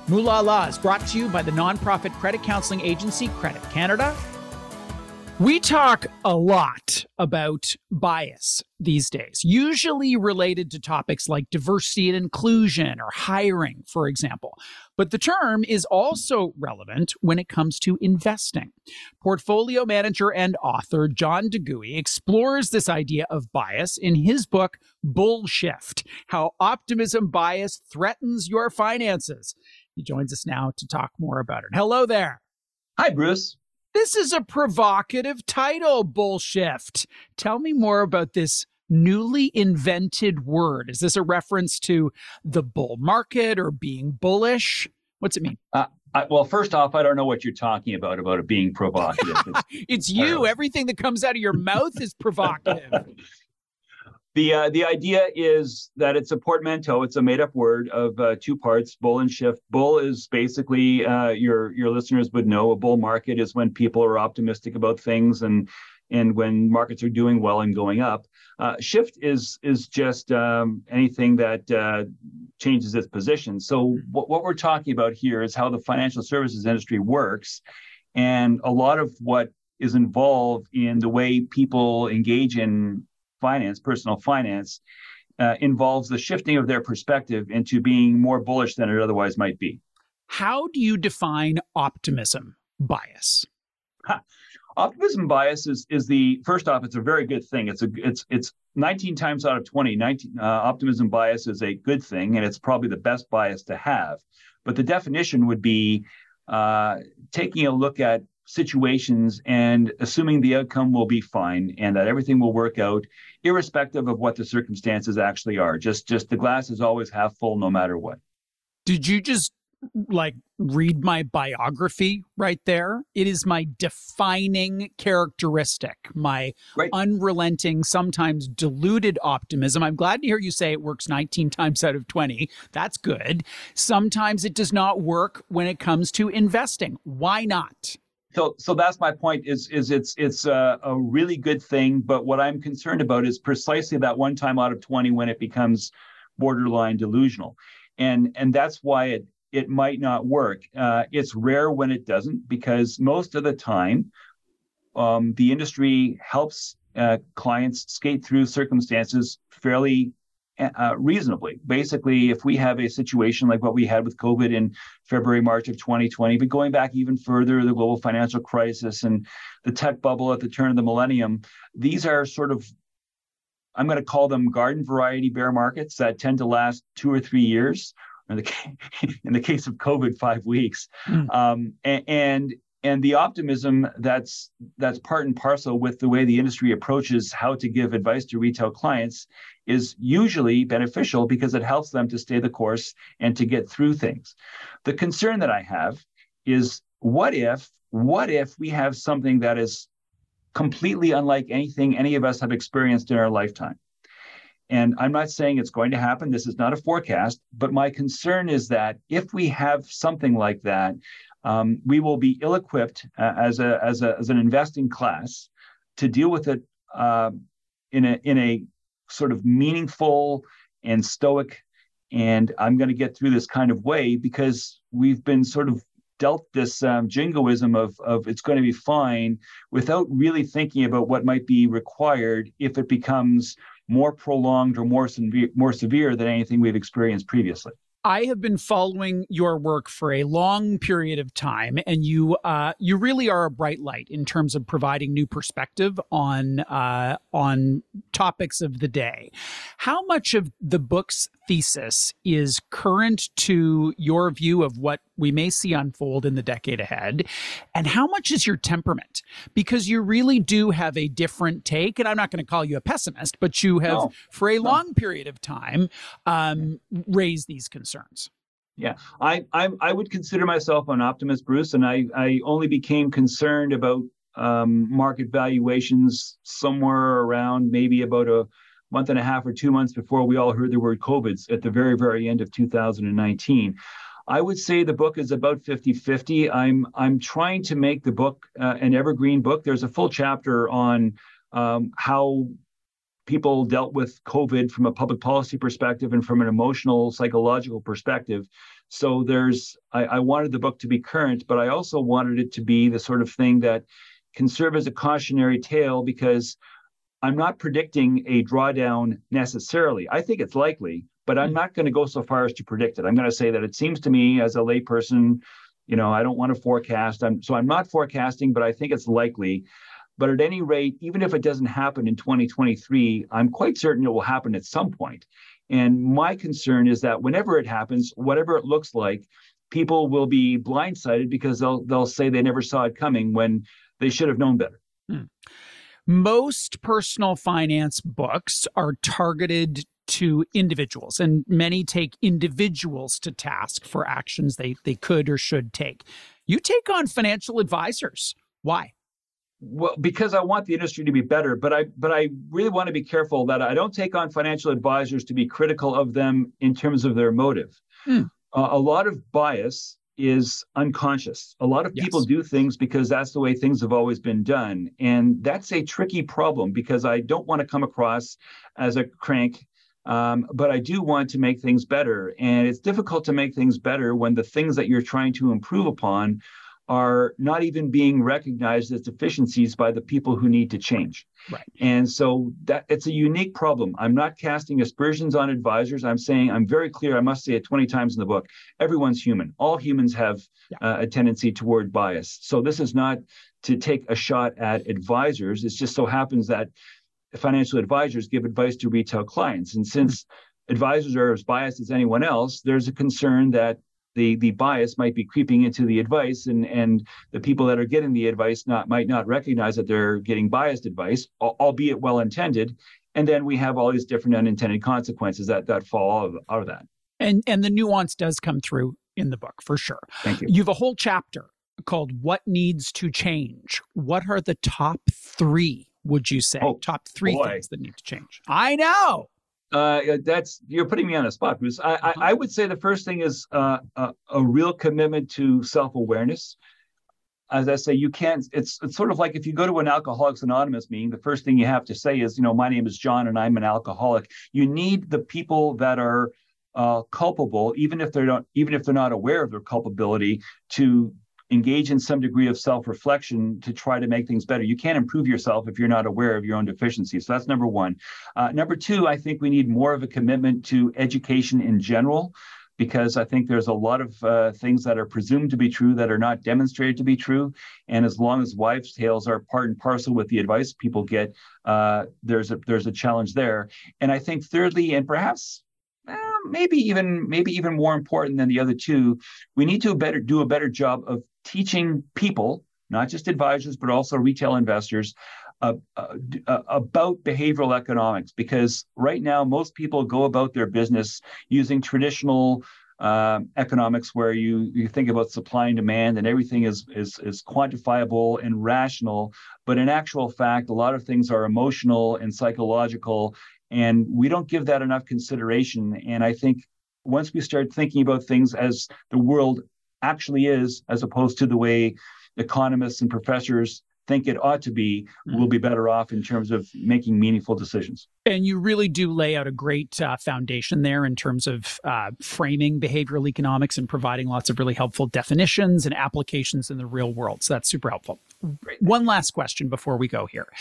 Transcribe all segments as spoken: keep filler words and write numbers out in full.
Moolah Law is brought to you by the nonprofit credit counseling agency Credit Canada. We talk a lot about bias these days, usually related to topics like diversity and inclusion or hiring, for example. But the term is also relevant when it comes to investing. Portfolio manager and author John DeGooey explores this idea of bias in his book, Bull Shift: How Optimism Bias Threatens Your Finances. He joins us now to talk more about it. Hello there. Hi, Bruce. This is a provocative title, Bull Shift. Tell me more about this newly invented word. Is this a reference to the bull market or being bullish? What's it mean? Uh, I, well, first off, I don't know what you're talking about, about it being provocative. It's, it's you. Everything that comes out of your mouth is provocative. The uh, the idea is that it's a portmanteau. It's a made-up word of uh, two parts, bull and shift. Bull is basically, uh, your your listeners would know, a bull market is when people are optimistic about things and and when markets are doing well and going up. Uh, shift is is just um, anything that uh, changes its position. So what, what we're talking about here is how the financial services industry works, and a lot of what is involved in the way people engage in finance, personal finance, uh, involves the shifting of their perspective into being more bullish than it otherwise might be. How do you define optimism bias? Ha. Optimism bias is is the first off. It's a very good thing. It's a it's it's nineteen times out of twenty. nineteen uh, optimism bias is a good thing, and it's probably the best bias to have. But the definition would be uh, taking a look at situations and assuming the outcome will be fine and that everything will work out irrespective of what the circumstances actually are. Just just the glass is always half full no matter what. Did you just like read my biography right there? It is my defining characteristic, my right. unrelenting, sometimes diluted optimism. I'm glad to hear you say it works nineteen times out of twenty. That's good. Sometimes it does not work when it comes to investing. Why not? So, so that's my point. Is is it's it's a, a really good thing, but what I'm concerned about is precisely that one time out of twenty when it becomes borderline delusional, and and that's why it it might not work. Uh, it's rare when it doesn't, because most of the time, um, the industry helps uh, clients skate through circumstances fairly Uh, reasonably. Basically, if we have a situation like what we had with COVID in February, March of twenty twenty, but going back even further, the global financial crisis and the tech bubble at the turn of the millennium, these are sort of, I'm going to call them garden variety bear markets that tend to last two or three years. In the, in the case of COVID, five weeks. Mm. Um, and, and And the optimism that's that's part and parcel with the way the industry approaches how to give advice to retail clients is usually beneficial because it helps them to stay the course and to get through things. The concern that I have is what if, what if we have something that is completely unlike anything any of us have experienced in our lifetime? And I'm not saying it's going to happen. This is not a forecast, but my concern is that if we have something like that, Um, we will be ill-equipped uh, as a as a as an investing class to deal with it uh, in a in a sort of meaningful and stoic, and I'm going to get through this kind of way, because we've been sort of dealt this um, jingoism of of it's going to be fine without really thinking about what might be required if it becomes more prolonged or more severe more severe than anything we've experienced previously. I have been following your work for a long period of time, and you uh, you really are a bright light in terms of providing new perspective on uh, on topics of the day. How much of the book's thesis is current to your view of what we may see unfold in the decade ahead, and how much is your temperament? Because you really do have a different take, and I'm not going to call you a pessimist, but you have, no, for a no. long period of time, um, raised these concerns. Yeah, I, I I would consider myself an optimist, Bruce, and I, I only became concerned about um, market valuations somewhere around maybe about a month and a half or two months before we all heard the word COVID at the very, very end of two thousand nineteen. I would say the book is about fifty-fifty. I'm I'm trying to make the book uh, an evergreen book. There's a full chapter on um, how people dealt with COVID from a public policy perspective and from an emotional, psychological perspective. So there's, I, I wanted the book to be current, but I also wanted it to be the sort of thing that can serve as a cautionary tale, because I'm not predicting a drawdown necessarily. I think it's likely, but I'm not going to go so far as to predict it. I'm going to say that it seems to me as a layperson, you know, I don't want to forecast. I'm, so I'm not forecasting, but I think it's likely. But at any rate, even if it doesn't happen in twenty twenty-three, I'm quite certain it will happen at some point. And my concern is that whenever it happens, whatever it looks like, people will be blindsided because they'll they'll say they never saw it coming when they should have known better. Hmm. Most personal finance books are targeted to individuals, and many take individuals to task for actions they, they could or should take. You take on financial advisors. Why? Well, because I want the industry to be better, but I but I really want to be careful that I don't take on financial advisors to be critical of them in terms of their motive. Hmm. Uh, a lot of bias is unconscious. A lot of yes. people do things because that's the way things have always been done. And that's a tricky problem, because I don't want to come across as a crank, um, but I do want to make things better. And it's difficult to make things better when the things that you're trying to improve upon are not even being recognized as deficiencies by the people who need to change. Right. And so that it's a unique problem. I'm not casting aspersions on advisors. I'm saying, I'm very clear, I must say it twenty times in the book, everyone's human. All humans have yeah. uh, a tendency toward bias. So this is not to take a shot at advisors. It just so happens that financial advisors give advice to retail clients. And since mm-hmm. advisors are as biased as anyone else, there's a concern that The, the bias might be creeping into the advice, and, and the people that are getting the advice not might not recognize that they're getting biased advice, albeit well-intended. And then we have all these different unintended consequences that, that fall out of, out of that. And, and the nuance does come through in the book, for sure. Thank you. You have a whole chapter called What Needs to Change. What are the top three, would you say? Oh, top three boy. things that need to change. I know. Uh, that's you're putting me on a spot, Bruce. I, I, I would say the first thing is uh, a, a real commitment to self-awareness. As I say, you can't. It's it's sort of like if you go to an Alcoholics Anonymous meeting, the first thing you have to say is, you know, my name is John and I'm an alcoholic. You need the people that are uh, culpable, even if they're not, even if they're not aware of their culpability, to engage in some degree of self-reflection to try to make things better. You can't improve yourself if you're not aware of your own deficiencies. So that's number one. Uh, number two, I think we need more of a commitment to education in general, because I think there's a lot of uh, things that are presumed to be true that are not demonstrated to be true. And as long as wives' tales are part and parcel with the advice people get, uh, there's a there's a challenge there. And I think thirdly, and perhaps uh, maybe even maybe even more important than the other two, we need to better do a better job of teaching people, not just advisors, but also retail investors, uh, uh, uh, about behavioral economics. Because right now, most people go about their business using traditional uh, economics, where you you think about supply and demand, and everything is is is quantifiable and rational. But in actual fact, a lot of things are emotional and psychological, and we don't give that enough consideration. And I think once we start thinking about things as the world actually is, as opposed to the way economists and professors think it ought to be, mm-hmm. we'll be better off in terms of making meaningful decisions. And you really do lay out a great uh, foundation there in terms of uh, framing behavioral economics and providing lots of really helpful definitions and applications in the real world. So that's super helpful. Great. One last question before we go here.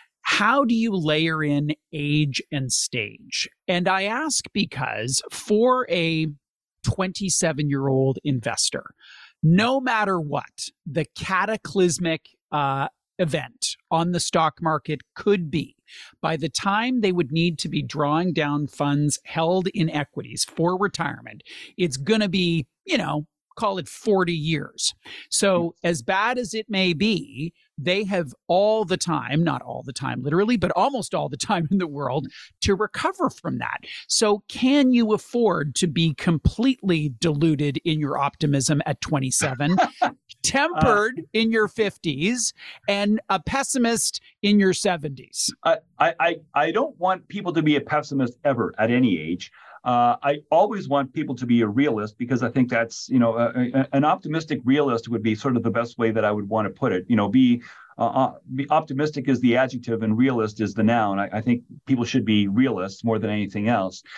How do you layer in age and stage? And I ask because for a twenty-seven-year-old investor, no matter what the cataclysmic uh, event on the stock market could be, by the time they would need to be drawing down funds held in equities for retirement, it's going to be, you know, call it forty years. So as bad as it may be, they have all the time, not all the time literally, but almost all the time in the world to recover from that. So can you afford to be completely diluted in your optimism at twenty-seven, tempered uh, in your fifties, and a pessimist in your seventies? I, I, I don't want people to be a pessimist ever at any age. Uh, I always want people to be a realist, because I think that's, you know, a, a, an optimistic realist would be sort of the best way that I would want to put it. You know, be, uh, be optimistic is the adjective and realist is the noun. I, I think people should be realists more than anything else.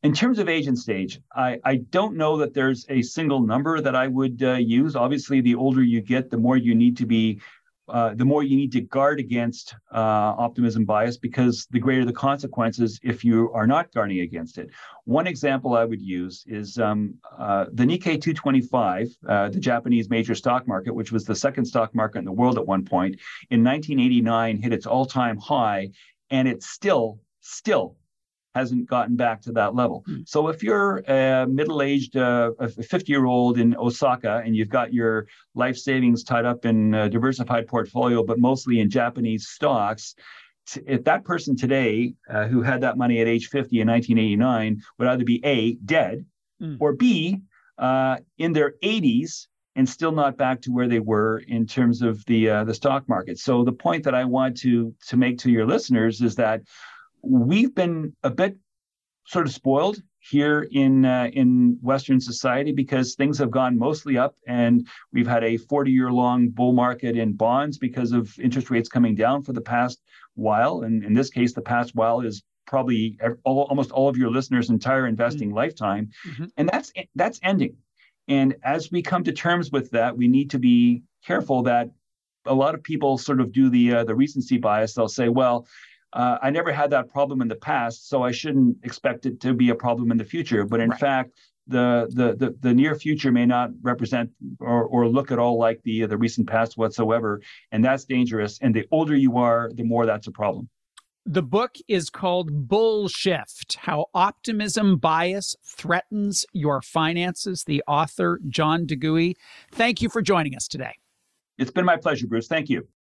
In terms of age and stage, I, I don't know that there's a single number that I would uh, use. Obviously, the older you get, the more you need to be, uh, the more you need to guard against uh, optimism bias, because the greater the consequences if you are not guarding against it. One example I would use is um, uh, the Nikkei two twenty-five, uh, the Japanese major stock market, which was the second stock market in the world at one point, in nineteen eighty-nine hit its all-time high, and it still, still hasn't gotten back to that level. Mm. So if you're a middle-aged, uh, a fifty-year-old in Osaka, and you've got your life savings tied up in a diversified portfolio, but mostly in Japanese stocks, t- if that person today uh, who had that money at age fifty in nineteen eighty-nine would either be A, dead, mm. or B, uh, in their eighties and still not back to where they were in terms of the uh, the stock market. So the point that I want to to make to your listeners is that we've been a bit sort of spoiled here in uh, in Western society, because things have gone mostly up, and we've had a forty-year-long bull market in bonds because of interest rates coming down for the past while. And in this case, the past while is probably all, almost all of your listeners' entire investing mm-hmm. lifetime. Mm-hmm. And that's that's ending. And as we come to terms with that, we need to be careful that a lot of people sort of do the uh, the recency bias. They'll say, well, Uh, I never had that problem in the past, so I shouldn't expect it to be a problem in the future. But in right. fact, the, the the the near future may not represent or or look at all like the the recent past whatsoever, and that's dangerous. And the older you are, the more that's a problem. The book is called Bull Shift: How Optimism Bias Threatens Your Finances. The author, John Duguay. Thank you for joining us today. It's been my pleasure, Bruce. Thank you.